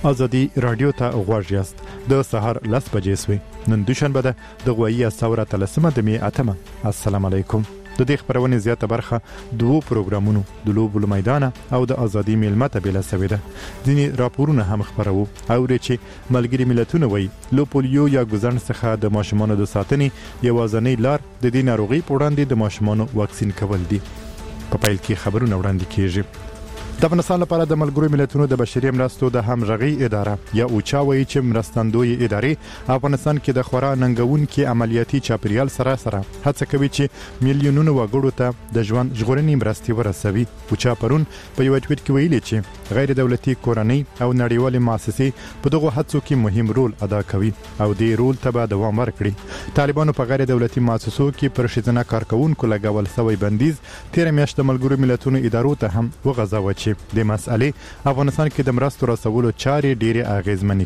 ازادي رادیو ته غوږ یاست. د سهار 10 بجې سوي. نن دوشنبه ده د غوایي ثوره 13 د می اتمه. السلام علیکم. د دې خبرونه زیاته برخه دوه پروګرامونو د لوبو میدان او د ازادي میلمه ته بلا سوي ده. ځینې راپورونه هم خبرو او چې ملګری ملتونه وایي لو پولیو یا ګزن څخه د ماشومانو د ساتنې یوازنۍ لار د دې ناروغي په وړاندې د ماشومانو واکسین کول دي. په پیل کې خبرونه وړاندې کیږي. د افغانستان لپاره د ملګرو ملتونو د بشري مرستو د همغږي اداره یا اوچا وایي چې مرستندوی ادارې افغانستان کې د خورا ننګونکو عملیاتي چاپریال سره هڅه کوي چې میلیونونو وګړو ته د ژوند ژغورنې مرستې ورسوي. اوچا پرون په یو ټویټ کې ویلي چې غیر دولتي کورنۍ او نړیوالې مؤسسې په دغه هڅو کې مهم رول ادا کوي او دې رول ته به دوام ورکړي. طالبانو په غیر دولتي مؤسسو کې پر ښځینه کارکونکو لګول شوی بندیز تیر میاشت د ملګرو ملتونو ادارو ته هم وغځاوه چې د مسئلې افغانستان کې د مرستو رسولو چارې ډېرې اغیزمنې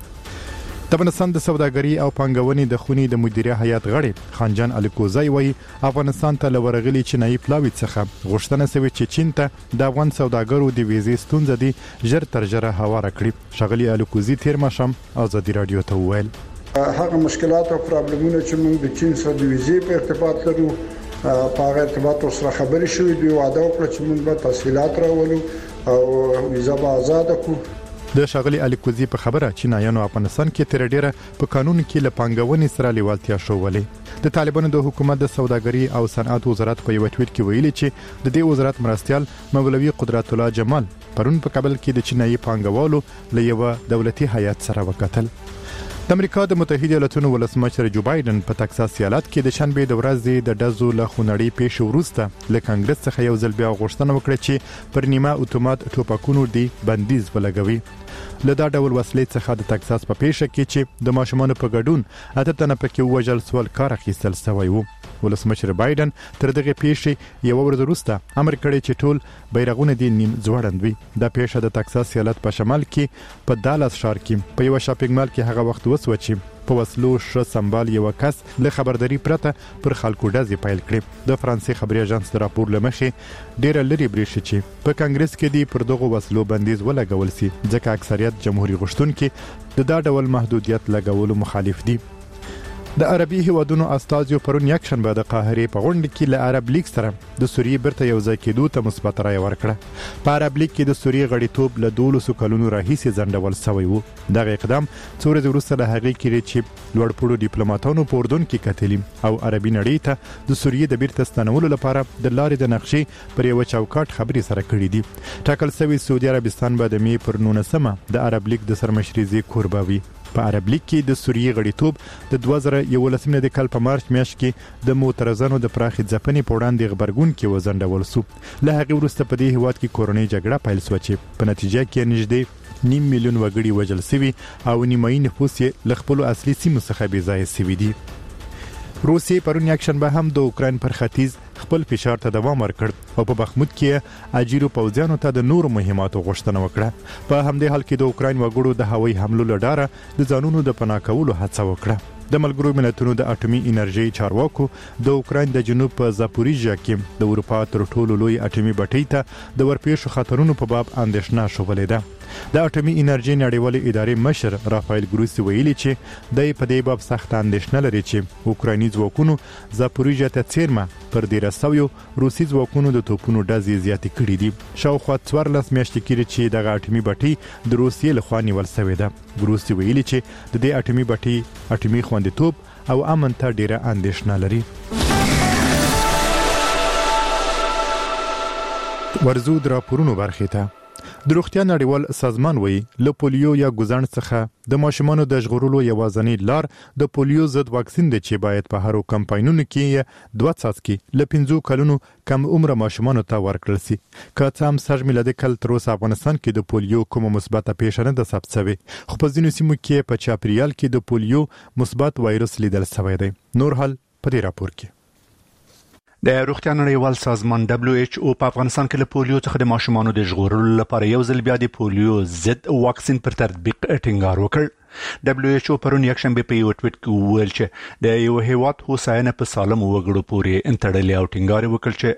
کړي. د افغانستان د سوداګرۍ او پانګونې د خونې د مدیریت هیئت غړي خانجان الکوزی وایي افغانستان ته لورغلي چینایي پلاوی څخه غوښتنه شوې چې چین ته د افغان سوداګرو د ویزې ستونزې دي ژر تر ژره هواره کړي. شغلی الکوزی تیر ماښام ازادي رادیو ته وویل هغه مشکلات او پرابلمونه چې موږ د چین سره د ویزې په ارتباط لرو په هغه ارتباط سره خبرې شوې دي. وعده وکړه چې موږ به تفصيلات راولو او ویزه به آزاد کړو. د شغلی الکوزی په خبره چینایانو افغانستان کې تر ډیره په قانون کې له پانګونې سره لیوالتیا شوولې. د طالبانو د حکومت د سوداګرۍ او صنعت وزارت په یو ټویټ کې ویلي چې د دې وزارت مرستيال مولوي قدرت الله جمال پرون په کابل کې د چینایي پانګوالو له یو دولتي هیئت سره وکتل. د امریکا د متحده ایالاتونو ولسمشر جو بایدن په تکساس ایالت کې د شنبه د ورځې د ډزو له خونړۍ پیښو وروسته له کانګرس څخه یو ځل بیا غوښتنه وکړه چې پر نیمه اتومات ټوپکونو دی بندیز ولګوي. له دا ډول وسلې څخه د تکساس په پیښه کې چې د ماشومانو په ګډون اته تنه پکې وژل سول کار اخیستل شوی وو. ولسمشر بایدن تر دغه پیښې یو ورځ وروسته امر کړی چې ټول بیرغونه دي نیم ځوړند وي. دا پیښه د تکساس ایالت په شمال کې په دالاس ښار کې په یو شاپینګ مال کې هغه وخت وسو چې په وسلو ش سمبال یو کس له خبرداري پرته پر خلکو ډزې پیل کړې. د فرانسې خبري اژانس د راپور لمخې ډېر لري بریښي چې په کانګرس کې دی پر دغه وسلو بندیز ولګول سي ځکه اکثریت جمهوریت غوښتونکي د دا ډول محدودیت لګولو مخالف دي. د عربي هیوادونو استازیو پرون یک شنبه د قاهره په غونډه کې له عرب لیگ سره د سوریې برته یو ځای کېدو ته مثبت رائے ورکړه. په عرب لیگ کې د سوریې غړیتوب له 12 کلونو راهیسې ځنډول شوی وو. دغه اقدام څو ورځې وروسته له هغې کې چې لوړپوړو ډیپلوماټانو په اردن کې کتلي او عربي نړۍ ته د سوریې د بیرته ستنولو لپاره د لارې د نقشې پر یو چوکاټ خبرې سره کړې دي. ټاکل شوی سعودي عربستان به د می پر 19 د عرب لیگ د سرمشري کوربه وي. په عرب لیگ کې د سوریې غړیتوب د 2011 د کال په مارچ میاشت کې د معترضانو د پراخي ځپنې په وړاندې خبرګون کې وزندول شو. له هغه وروسته په دې هیواد کې کورونی جګړه پیل شو چې په نتیجه کې نږدې 9 میلیون وګړي وژل شوي او نیمایي نفوس یې له خپل اصلي سیمو څخه بې ځایه شوي دي. روسیې پرون یک شنبه هم د اوکراین پر ختیځ خپل فشار ته دوام ورکړ او په بخمود کې اجیرو پوځیانو ته د نور مهماتو غوښتنه وکړه. په همدې حال کې د اوکراین وګړو د هوایي حملو لړاره د ځانونو د پناه کولو هڅه وکړه. د ملګرو ملتونو د اټومي انرژي چارواکو د اوکراین د جنوب په زاپوریژیا کې د اروپا تر ټولو لوی اټومي بټۍ ته د ورپېښو خطرونو په باب اندېښنه شولې ده. د اټومي انرژي نړیوالې ادارې مشر رافایل ګروسی ویلي چې د په دې باب سخت اندېښنه لري چې اوکرایني ځواکونو زاپوریژیا ته څیرمه پر 1300 روسي ځواکونو د توپونو ډزې زیاتې کړې دي. شاوخوا 14 میاشتې کېږي چې دغه اټومي بټۍ د روسیې لخوا نیول شوې ده. ګروسی ویلي چې د دې اټومي بټۍ اټومي خوندیتوب او امن ته ډیره اندېښنه لري. ورزو د راپورونو برخې ته د روغتیا نړیوال سازمان وایي له پولیو یا ګزن څخه د ماشومانو د ژغورلو یوازنۍ لار د پولیو ضد واکسین دی چې باید په هرو کمپاینونو کې 2 څاڅکي له 15 کلونو کم عمر ماشومانو ته ورکړل شي. که څه هم سږ میلادي کال تر اوسه افغانستان کې د پولیو کومه مثبته پیښه نه ده ثبت شوې، خو په ځینو سیمو کې په چاپریال کې د پولیو مثبت وایرس لیدل شوی دی. نور حال په دې راپور کې. د روغتیا نړیوال سازمان WHO په افغانستان کې له پولیو څخه د ماشومانو د ژغورلو لپاره یو ځل بیا د پولیو ضد واکسین پر تطبیق ټینګار وکړ. WHO پرون یکشنبه په یو ټویټ کې وویل چې د یو هیواد هوساینه په سالم وګړو پورې انتړلې او ټینګار وکړ چې